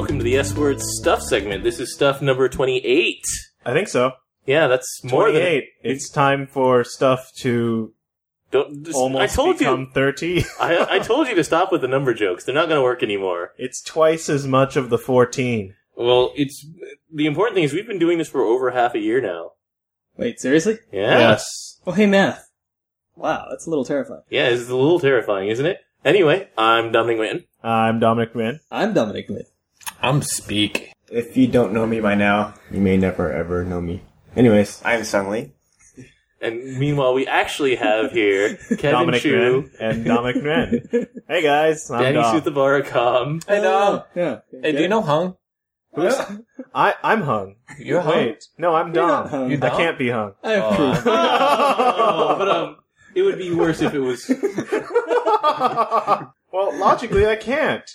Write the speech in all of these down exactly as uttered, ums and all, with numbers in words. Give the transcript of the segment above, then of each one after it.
welcome to the S-Word Stuff segment. This is stuff number twenty-eight. I think so. Yeah, that's more twenty-eight. than... It's time for stuff to Don't, just, almost I told become you, thirty. I, I told you to stop with the number jokes. They're not going to work anymore. It's twice as much of the fourteen. Well, it's the important thing is we've been doing this for over half a year now. Wait, seriously? Yeah. Yes. Oh, hey, math. Wow, that's a little terrifying. Yeah, it's a little terrifying, isn't it? Anyway, I'm Dominic Mann. I'm Dominic Mann. I'm Dominic Mann. I'm Speak. If you don't know me by now, you may never ever know me. Anyways, I'm Sung Lee. And meanwhile, we actually have here Kevin Dominic Chu, Mann and Dominic Mann. Hey guys, I'm Danny Dom. Sutabarakam. Hey, Dom. Yeah. Hey, do you know Hung? Who's, I, I'm hung. You're Hung? Wait, no, I'm You're not Dom. hung. You I Dom? can't be hung. I have Oh, proof. Oh, but um, it would be worse if it was... Well, logically, I can't.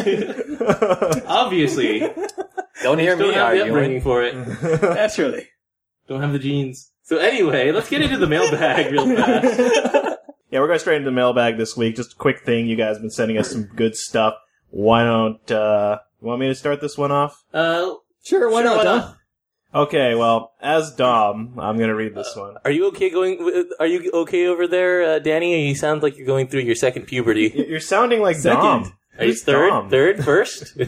Obviously. Don't hear Don't me have the arguing. upbringing for it. Naturally. Don't have the genes. So anyway, let's get into the mailbag real fast. Yeah, we're going straight into the mailbag this week. Just a quick thing. You guys have been sending us some good stuff. Why don't, uh, you want me to start this one off? Uh, Sure, why Sure, not, why Dom? not? Okay, well, as Dom, I'm going to read this one. are you okay going? with- Are you okay over there, uh, Danny? You sound like you're going through your second puberty. Y- You're sounding like Second. Dom. Are you Who's third? Dom? Third? First?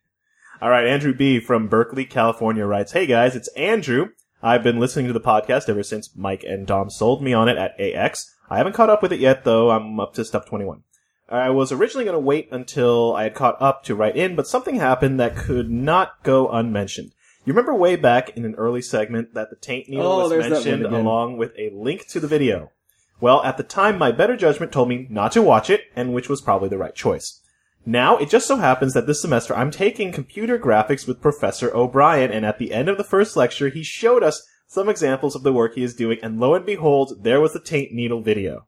All right, Andrew B. from Berkeley, California writes, Hey guys, it's Andrew. I've been listening to the podcast ever since Mike and Dom sold me on it at A X. I haven't caught up with it yet, though. I'm up to stuff twenty-one. I was originally going to wait until I had caught up to write in, but something happened that could not go unmentioned. You remember way back in an early segment that the taint needle Oh, was there's that one mentioned again. along with a link to the video? Well, at the time, my better judgment told me not to watch it, and which was probably the right choice. Now, it just so happens that this semester I'm taking computer graphics with Professor O'Brien, and at the end of the first lecture, he showed us some examples of the work he is doing, and lo and behold, there was the taint needle video.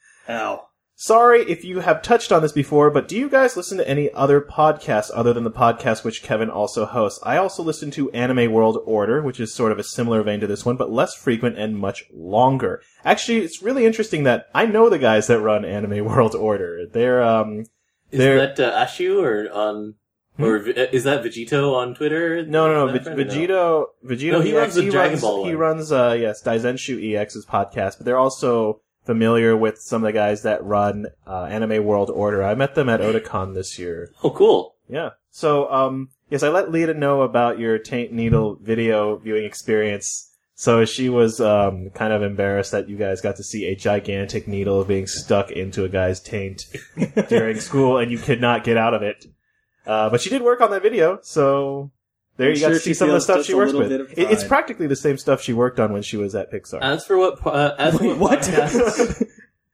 Ow. Sorry if you have touched on this before, but do you guys listen to any other podcasts other than the podcast which Kevin also hosts? I also listen to Anime World Order, which is sort of a similar vein to this one, but less frequent and much longer. Actually, it's really interesting that I know the guys that run Anime World Order. They're, um... Is they're, that uh, Ashu or on... Or v- is that Vegito on Twitter? No, no, no. Is that Ve- friend or Vegito, Vegito. No, he E X, runs the Dragon runs, Ball He one. runs, uh, yes, Daizenshu E X's podcast, but they're also familiar with some of the guys that run uh, Anime World Order. I met them at Otakon this year. Oh, cool. Yeah. So, um, yes, I let Lita know about your taint needle video viewing experience. So she was um, kind of embarrassed that you guys got to see a gigantic needle being stuck into a guy's taint during school, and you could not get out of it. Uh, but she did work on that video, so there I'm you got sure to see she some of the feels stuff just she a works little with. bit of It- It's pride. practically the same stuff she worked on when she was at Pixar. As for what... po- Uh, as for Wait, what? podcasts-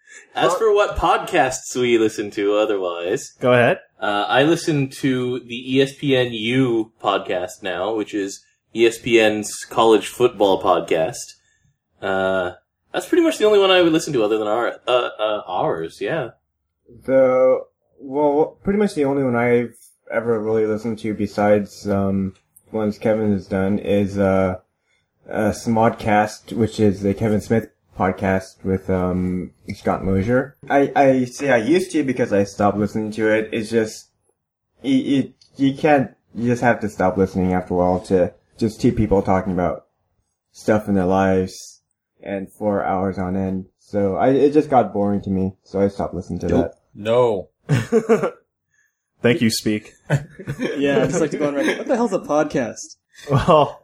As for what podcasts we listen to otherwise, Go ahead. uh, I listen to the E S P N U podcast now, which is E S P N's college football podcast. Uh, that's pretty much the only one I would listen to other than our, uh, uh, ours, yeah. The, well, pretty much the only one I've ever really listened to besides, um, ones Kevin has done is, uh, uh, Smodcast, which is the Kevin Smith podcast with, um, Scott Mosier. I, I say I used to because I stopped listening to it. It's just, you, you, you can't, you just have to stop listening after a while to just two people talking about stuff in their lives and four hours on end. So I, it just got boring to me, so I stopped listening to that. No. Thank you, Speak. Yeah, I'd just like to go on record. What the hell's a podcast? Well,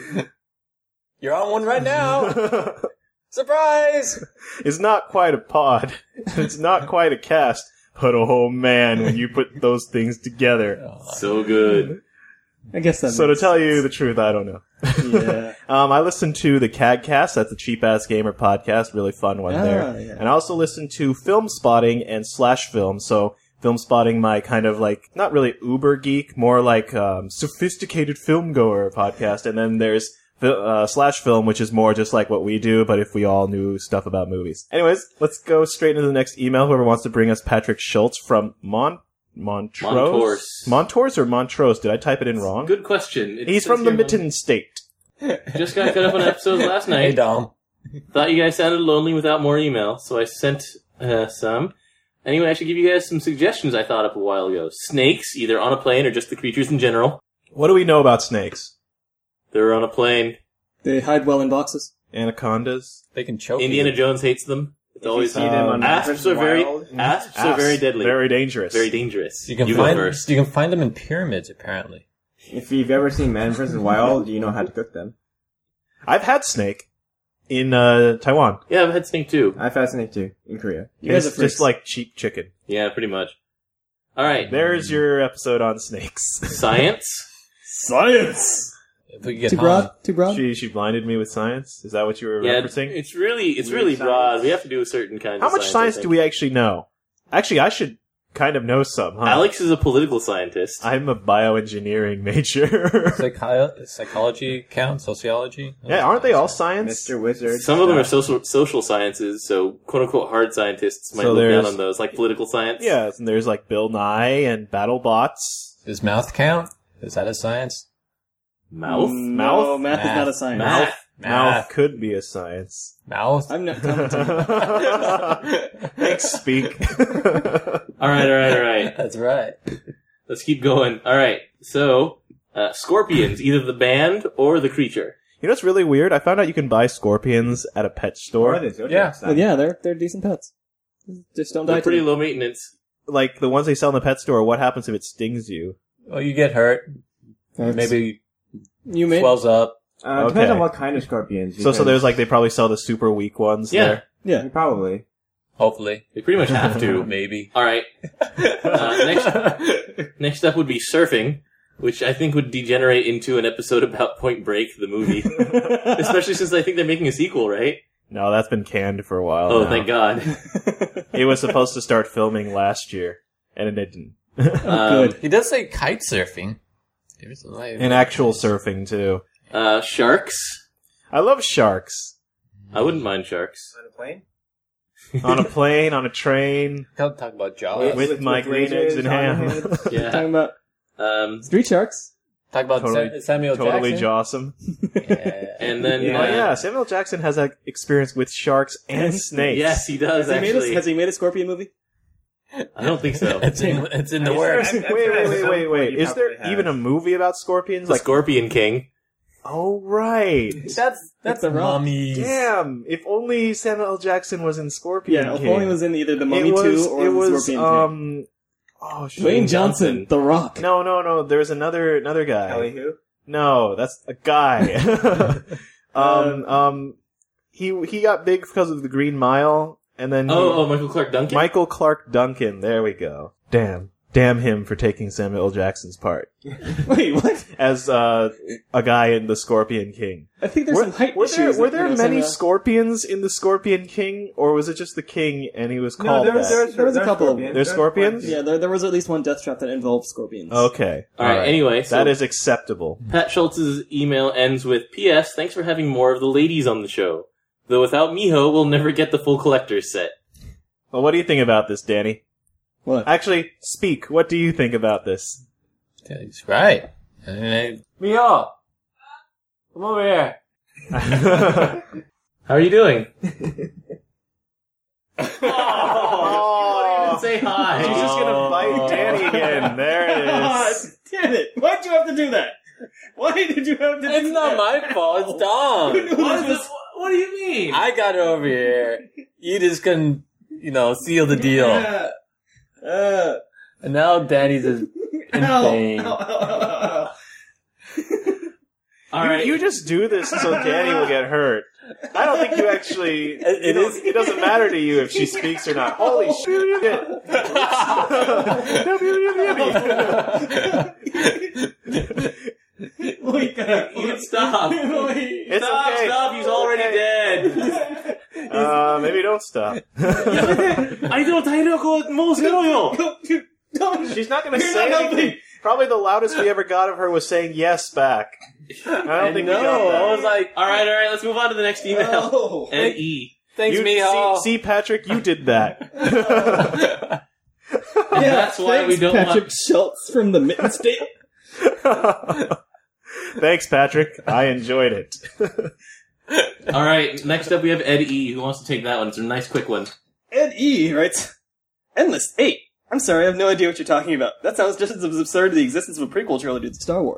You're on one right now. Surprise! it's not quite a pod. It's not quite a cast. But oh man, when you put those things together. So good. I guess that So to makes tell you the truth, I don't know. Yeah. um, I listened to the CADcast. That's a cheap ass gamer podcast. Really fun one Ah, there. yeah. And I also listened to Film Spotting and Slash Film. So Film Spotting, my kind of like, not really uber geek, more like, um, sophisticated film goer podcast. And then there's, uh, Slash Film, which is more just like what we do, but if we all knew stuff about movies. Anyways, let's go straight into the next email. Whoever wants to bring us Patrick Schultz from Mon, Montrose? Montrose. Montrose or Montrose? Did I type it in wrong? Good question. It He's says from the here Mitten State. Mon- Just got cut up on episodes last night. Hey, Dom. Thought you guys sounded lonely without more email, so I sent uh, some. Anyway, I should give you guys some suggestions I thought up a while ago. Snakes, either on a plane or just the creatures in general. What do we know about snakes? They're on a plane. They hide well in boxes. Anacondas? They can choke Indiana you. Jones hates them. It's If always you see them um, on Man asps versus. are very Wild, asps are very deadly, very, Very dangerous. dangerous. You can you find go first. you can find them in pyramids apparently. if you've ever seen Man versus. Wild, you know how to cook them. I've had snake in uh, Taiwan. Yeah, I've had snake too. I've had snake too in Korea. You guys It's are freaks. just like cheap chicken. Yeah, pretty much. All right, There's your episode on snakes. science. Science! If we could get Too Han. broad? Too broad? She she blinded me with science. Is that what you were Yeah, referencing? it's really it's Weird really science. broad. We have to do a certain kind. How of much science, science I do think. we actually know? Actually, I should kind of know some. Huh? Alex is a political scientist. I'm a bioengineering major. Psychi- psychology count? Sociology? Yeah, aren't they all science? Mister Wizard. Some of them uh, are social social sciences, so quote unquote hard scientists might So look down there's- on those, like political science. Yeah, and there's like Bill Nye and BattleBots. Does mouth count? Is that a science? Mouth. No, Mouth? math is Math. not a science. Math. Mouth could be a science. Mouth? I'm not commenting. Thanks, Speak. All right, all right, all right. That's right. Let's keep going. All right. So, uh, scorpions, either the band or the creature. You know what's really weird? I found out you can buy scorpions at a pet Or store. the Zodiac Yeah. sign. Well, yeah, they're they're decent pets. Just don't die They're to pretty them. low maintenance. Like the ones they sell in the pet store. What happens if it stings you? Well, you get hurt. That's- Maybe you made swells up. Uh, Depends Okay. on what kind of scorpions. So, so because- there's like they probably sell the super weak ones. Yeah. there. yeah. Probably. Hopefully. They pretty much have to. Maybe. All right. Uh, next, next up would be surfing, which I think would degenerate into an episode about Point Break, the movie. Especially since I think they're making a sequel, right? No, that's been canned for a while. Oh, now. thank God. It was supposed to start filming last year, and it didn't. Um, Good. He does say kite surfing. There's a light. And actual surfing too. uh, sharks. I love sharks. I wouldn't mind sharks. On a plane? On a plane, on a train, Can't talk about Jaws. with, with- my with green eggs in lasers on ham. their heads. Yeah. Talking about Um, street sharks. Talk about Totally- Sa- Samuel Totally Jackson. jawsome. Yeah. and then, Yeah. Oh uh, yeah, Samuel Jackson has that experience with sharks and And snakes. yes, he does Has he, made a, actually. has he made a scorpion movie? I don't think so. it's in, it's in the I'm works. sure- Wait, I'm- I'm wait, sure wait, at wait, some wait. point he Is there probably even a has. movie about scorpions? the Like, Scorpion King. oh right. That's that's The Rock. mummies. Damn! If only Samuel L. Jackson was in Scorpion Yeah, King. if only was in either the Mummy it was, two or it the was, Scorpion King. um, oh shit. Dwayne Johnson, The Rock. No, no, no. There's another another guy. Kelly who? No, that's a guy. um, um, he he got big because of the Green Mile, and then he- Oh, oh, Michael Clark Duncan. Michael Clark Duncan. There we go. Damn, damn him for taking Samuel L. Jackson's part Wait, what? as uh, a guy in the Scorpion King. I think there's Were, some height were there issues. were that, there you know, many some, uh, scorpions in the Scorpion King, or was it just the king and he was called there was, that? there was, There was a there's couple of- scorpions. There's scorpions? Yeah, there, there was at least one death trap that involved scorpions. Okay. All right, anyway, so- that is acceptable. Pat Schultz's email ends with, P S. Thanks for having more of the ladies on the show. Though without Miho, we'll never get the full collector's set. Well, what do you think about this, Danny? What? Actually, speak. What do you think about this? That's right. And Miho! Come over here. How are you doing? Oh, you didn't even say hi. She's just gonna bite Danny again. There it is. Damn it! Why'd you have to do that? Why did you have to do it's not that? my fault. It's Dom. What, is this, what do you mean? I got it over here. You just couldn't, you know, seal the deal. Uh, uh, And now Danny's is in ow, pain. ow, ow, ow, ow. All You, right. you just do this so Danny will get hurt. I don't think you actually. It- you it don't- is- It doesn't matter to you if she speaks or not. Holy shit! Wait, God. You can stop. Wait. It's stop, okay. stop, he's already dead. Uh, maybe don't stop. I don't, I don't go, Moseroyo. Don't. She's not going to You're say not helping. anything. Probably the loudest we ever got of her was saying yes back. I don't think we got No, that. I was like, All right, all right, let's move on to the next email. Oh. Ed E. thanks, You- Miho. see, see, Patrick, you did that. And that's why we don't Patrick want... Schultz from the Mitten State. Thanks, Patrick. I enjoyed it. All right, next up we have Ed E. Who wants to take that one? It's a nice quick one. Ed E writes, Endless eight. I'm sorry, I have no idea what you're talking about. That sounds just as absurd as the existence of a prequel trilogy to Star Wars.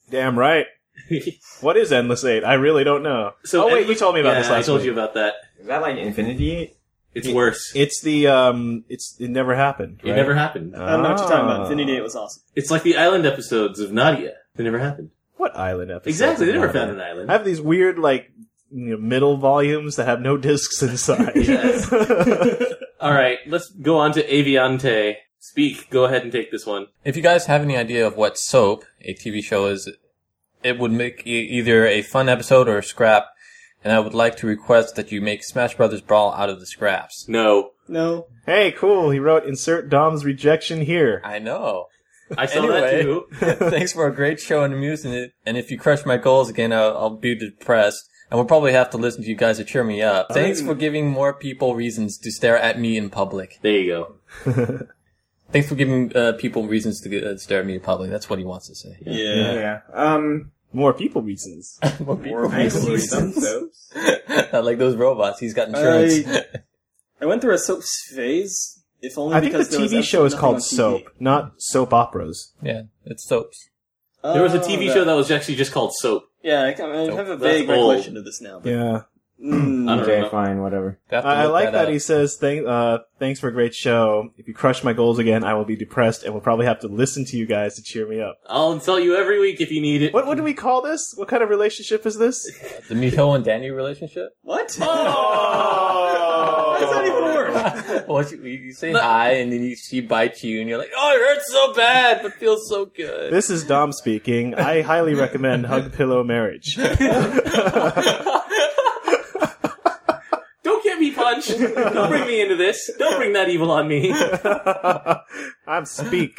Damn right. What is Endless Eight? I really don't know. So oh wait, Endless- you told me about yeah, this last I told week. you about that. Is that like Infinity Eight? It's It- worse. It's the um, it's it never happened. It right? never happened. I don't know what you're talking about. Ah. Infinity Eight was awesome. It's like the island episodes of Nadia. They never happened. What island episode? Exactly, they never found an island. I have these weird like you know, middle volumes that have no discs inside. Yes. All right, let's go on to Aviante. Speak. Go ahead and take this one. If you guys have any idea of what Soap, a T V show, is, it would make e- either a fun episode or a scrap, and I would like to request that you make Smash Brothers Brawl out of the scraps. No. No. Hey, cool. He wrote, insert Dom's rejection here. I know. I saw that Anyway. too. Thanks for a great show and amusing it, and if you crush my goals again, I'll, I'll be depressed. And we'll probably have to listen to you guys to cheer me up. Thanks for giving more people reasons to stare at me in public. There you go. Thanks for giving uh, people reasons to uh, stare at me in public. That's what he wants to say. Yeah. Yeah. Um, More people reasons. More people More I see reasons. some soaps. Not like those robots. He's got insurance. I, I went through a soaps phase, if only I think the because there T was V show is nothing called on T V. Soap, not soap operas. Yeah, it's soaps. There was a T V Oh, show that was actually just called Soap. Yeah, I, can- I have a That's vague old. recollection of this now. But, Yeah. Mm, I don't Okay, know. fine, whatever. You have to I, I look like that, up. he says, Thank, uh, thanks for a great show. If you crush my goals again, I will be depressed and will probably have to listen to you guys to cheer me up. I'll insult you every week if you need it. What, what do we call this? What kind of relationship is this? The Miho and Danny relationship? what? Oh! How does that even work? Well, you, you say hi, and then you, she bites you, and you're like, oh, it hurts so bad, but feels so good. This is Dom speaking. I highly recommend Hug Pillow Marriage. Don't get me punched. Don't bring me into this. Don't bring that evil on me. I'm Speak.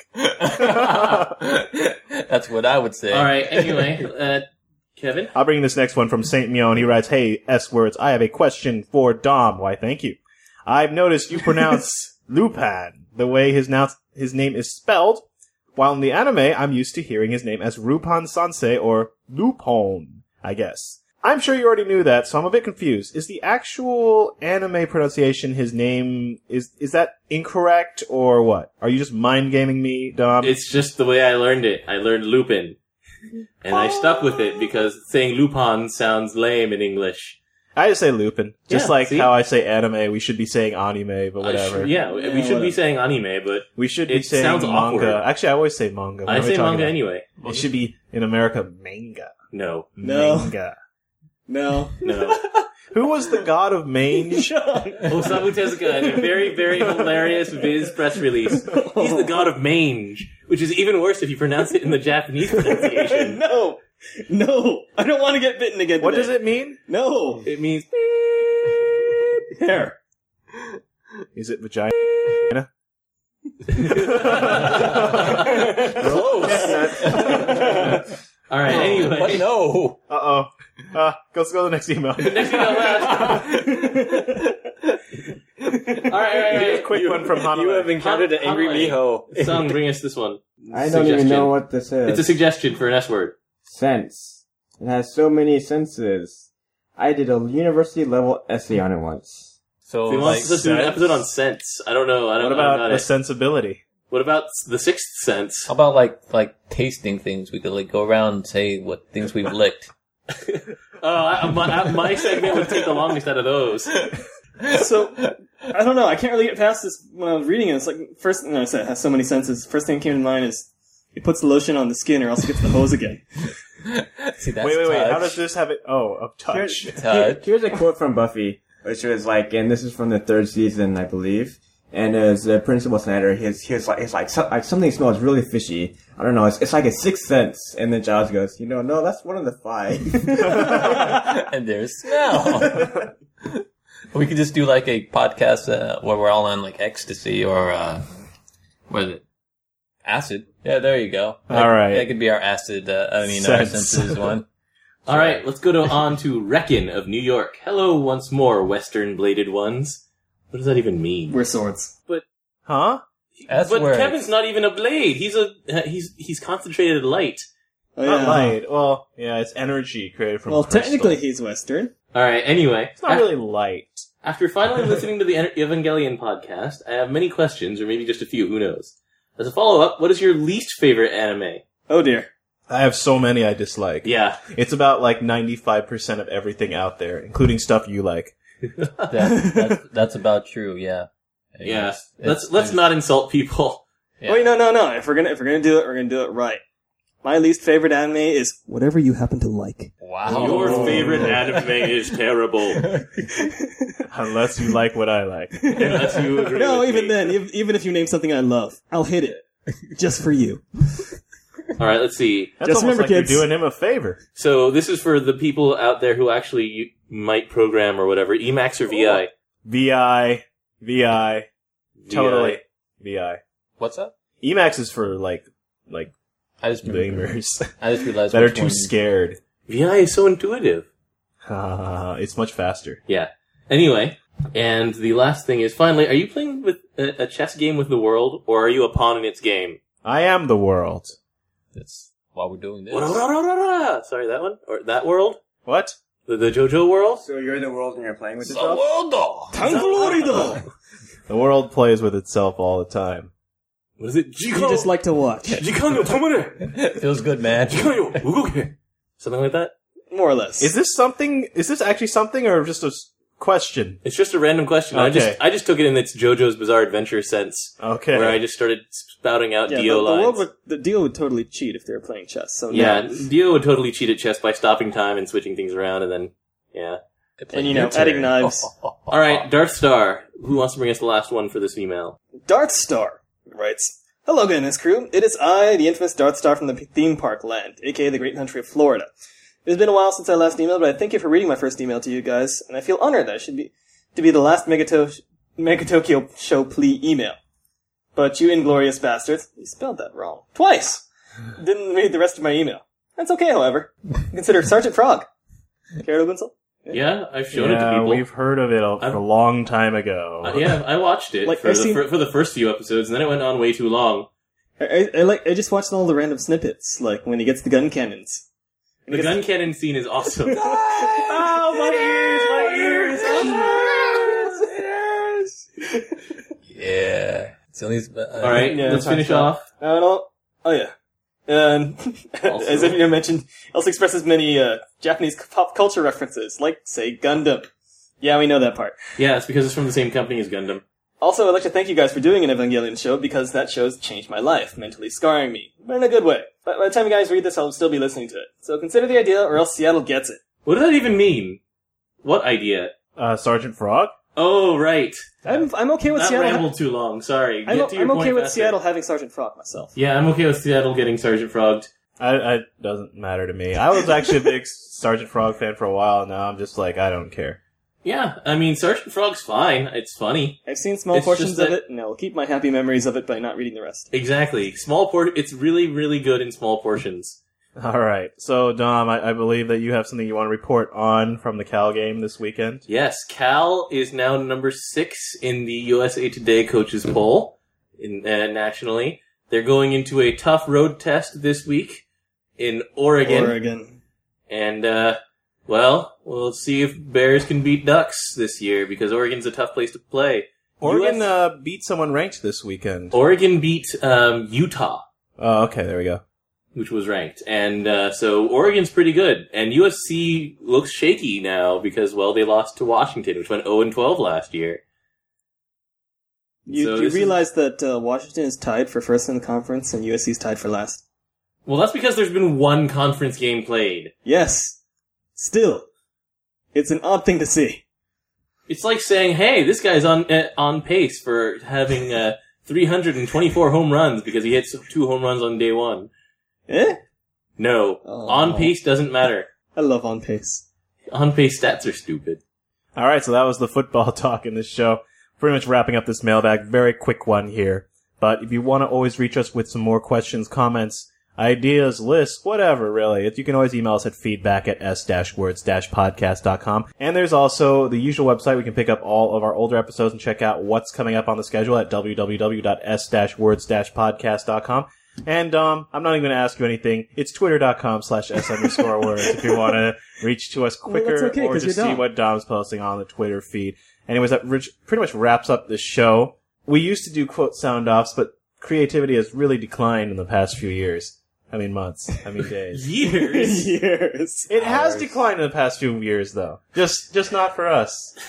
That's what I would say. All right. Anyway, uh, Kevin. I'll bring this next one from Saint Mion. He writes, hey, S-words, I have a question for Dom. Why, thank you. I've noticed you pronounce Lupin the way his, now- his name is spelled, while in the anime, I'm used to hearing his name as Rupan Sansei or Lupon, I guess. I'm sure you already knew that, so I'm a bit confused. Is the actual anime pronunciation his name, is is that incorrect, or what? Are you just mind-gaming me, Dom? It's just the way I learned it. I learned Lupin. And I stuck with it because saying Lupin sounds lame in English. I just say Lupin. Just Yeah, like see? how I say anime, we should be saying anime, but I whatever. sh- yeah, we Yeah, should whatever. be saying anime, but We should be It saying sounds manga. awkward. Actually, I always say manga. What I am say talking manga about? anyway. It should be, in America, manga. No. No. Manga. No. No. Who was the god of mange? Osamu Tezuka in a very, very hilarious Viz press release. He's the god of mange, which is even worse if you pronounce it in the Japanese pronunciation. No. No. I don't want to get bitten again What today. does it mean? No. It means There. Is it vagina? All right. Anyway, What? No. Uh-oh. Uh, let's go to the next email. next thing I'll ask. All right, all right, all right. Quick one from Haname. You have encountered an angry Haname. Miho. Sung, bring us this one. I don't even Suggestion. know what this is. It's a suggestion for an S word. Sense. It has so many senses. I did a university level essay on it once. So, He like, wants us to do an sense? episode on sense. I don't know. I don't What know about about the it. sensibility? What about the sixth sense? how about like like tasting things? We could like go around and say what things we've licked. Oh, I, my, my segment would take the longest out of those. So, I don't know. I can't really get past this when I was reading it. It's like, first thing I said, it has so many senses. First thing that came to mind is, he puts the lotion on the skin or else he gets the hose again. See, that's wait, wait, wait. touch. How does this have it? Oh, of touch. Here's, Touch. here's a quote from Buffy, which was like, and this is from the third season, I believe. And as the principal senator, he's he's like, it's like, so, like something smells really fishy. I don't know. It's it's like a sixth sense. And then Giles goes, you know, no, that's one of the five. And there's smell. We could just do like a podcast uh, where we're all on like ecstasy or uh, what is it? Acid. Yeah, there you go. That, All right. that could be our acid. Uh, I mean, our Sense. senses one. All right, let's go to, on to Reckon of New York. Hello once more, Western bladed ones. What does that even mean? We're swords. Huh? That's but where Kevin's not even a blade. He's a he's he's concentrated light. Oh, Not yeah. light. Well, yeah, it's energy created from Well, crystal. technically he's Western. All right. Anyway, It's not af- really light. after finally listening to the En- Evangelion podcast, I have many questions, or maybe just a few. Who knows? As a follow up, what is your least favorite anime? Oh dear. I have so many I dislike. Yeah. It's about like ninety-five percent of everything out there, including stuff you like. That, that's, that's about true. Yeah. Yeah. It's- let's it's- let's not insult people. Yeah. Wait, no, no, no. If we're gonna if we're gonna do it, we're gonna do it right. My least favorite anime is whatever you happen to like. Wow. Your Oh. favorite anime is terrible. Unless you like what I like. Unless you agree No, with even me. then, ev- even if you name something I love, I'll hit it just for you. All right, let's see. That's Just almost remember, like you're kids. doing him a favor. So this is for the people out there who actually might program or whatever. Emacs or V I? V I, V I, totally V I. What's up? Emacs is for like, like, I just gamers I just realized that are which too one- scared. V I is so intuitive. Uh, it's much faster. Yeah. Anyway, and the last thing is, finally, are you playing with a, a chess game with the world, or are you a pawn in its game? I am the world. That's why we're doing this. Sorry, that one? Or that world? What? The, the JoJo world? So you're the world and you're playing with The yourself? world, though. Tangolorido! The world plays with itself all the time. What is it? You just like to watch. Feels good, man. Something like that? More or less. Is this something, is this actually something or just a s- question? It's just a random question. I just Okay. I just took it in its JoJo's Bizarre Adventure sense, Okay. where I just started spouting out yeah, the, Dio the lines. world would, the Dio would totally cheat if they were playing chess. So Yeah, no. Dio would totally cheat at chess by stopping time and switching things around, and then yeah. And you know, adding knives. All right, Darth Star. Who wants to bring us the last one for this email? Darth Star writes, "Hello, goodness crew. It is I, the infamous Darth Star from the theme park land, aka the great country of Florida. It has been a while since I last emailed, but I thank you for reading my first email to you guys, and I feel honored that I should be to be the last Megato- Megatokyo Show plea email. But you inglorious bastards, you spelled that wrong. Twice! Didn't read the rest of my email. That's okay, however. Consider Sergeant Frog. Care to Winsel? Yeah, I've shown it to yeah, people. we've heard of it a, I've- a long time ago. Uh, yeah, I watched it Like, for, I've the, seen- for, for the first few episodes, and then it went on way too long. I, I, I like. I just watched all the random snippets, like when he gets the gun cannons. The Because- gun cannon scene is awesome. Oh, my ears, my ears! Yeah. It's only, uh, All right, Yeah, let's talk finish about- off. Uh, no. Oh yeah. And Also- as if you mentioned, also expresses many uh, Japanese pop culture references, like say Gundam. Yeah, we know that part. Yeah, it's because it's from the same company as Gundam. Also, I'd like to thank you guys for doing an Evangelion show because that show's changed my life, mentally scarring me, but in a good way. But by the time you guys read this, I'll still be listening to it. So consider the idea, or else Seattle gets it. What does that even mean? What idea? Uh, Sergeant Frog? Oh, right. I'm I'm okay with That Seattle. rambled too long. Sorry. I'm, Get to your I'm point okay with faster. Seattle having Sergeant Frog myself. Yeah, I'm okay with Seattle getting Sergeant Frogged. I, I doesn't matter to me. I was actually a big Sergeant Frog fan for a while, and now I'm just like, I don't care. Yeah, I mean, Sergeant Frog's fine. It's funny. I've seen small It's portions just of that- it, and I'll keep my happy memories of it by not reading the rest. Exactly. Small por- It's really, really good in small portions. Alright, so Dom, I, I believe that you have something you want to report on from the Cal game this weekend. Yes, Cal is now number six in the U S A Today coaches poll in, uh, nationally. They're going into a tough road test this week in Oregon. Oregon. And, uh, well, we'll see if Bears can beat Ducks this year, because Oregon's a tough place to play. Oregon U S uh, beat someone ranked this weekend. Oregon beat um, Utah, Oh, okay, there we go. which was ranked. And uh, so Oregon's pretty good. And U S C looks shaky now because, well, they lost to Washington, which went oh and twelve last year. You, So you this is- realize that uh, Washington is tied for first in the conference, and U S C is tied for last? Well, that's because there's been one conference game played. Yes. Still. It's an odd thing to see. It's like saying, hey, this guy's on uh, on pace for having uh, three hundred twenty-four home runs because he hits two home runs on day one. Eh? No, Oh. on pace doesn't matter. I love on pace. On pace stats are stupid. Alright, so that was the football talk in this show. Pretty much wrapping up this mailbag. Very quick one here. But if you want to always reach us with some more questions, comments, ideas, lists, whatever, really, you can always email us at feedback at s-words-podcast dot com. And there's also the usual website. We can pick up all of our older episodes and check out what's coming up on the schedule at w w w dot s words podcast dot com. And, um, I'm not even going to ask you anything. It's twitter.com slash s underscore words if you want to reach to us quicker Well, that's okay, or 'cause just you're see Dom. what Dom's posting on the Twitter feed. Anyways, that rich- pretty much wraps up this show. We used to do quote sound offs, but creativity has really declined in the past few years. I mean months. I mean days. Years. Years. It has Hours. declined in the past few years, though. Just, just not for us.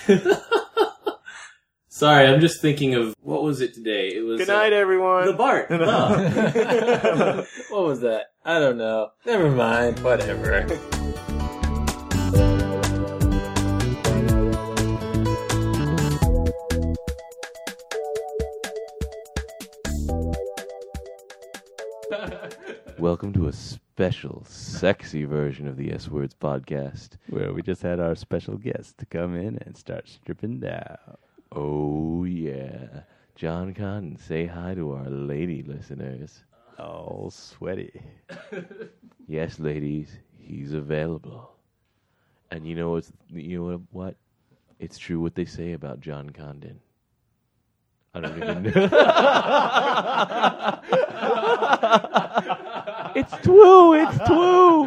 Sorry, I'm just thinking of what was it today? It was Good night, uh, everyone. the Bart. Oh. What was that? I don't know. Never mind. Whatever. Welcome to a special, sexy version of the S Words podcast, where we just had our special guest to come in and start stripping down. Oh, yeah. John Condon, say hi to our lady listeners. All sweaty. Yes, ladies, he's available. And you know what's, you know what? It's true what they say about John Condon. I don't even know. It's true, it's true.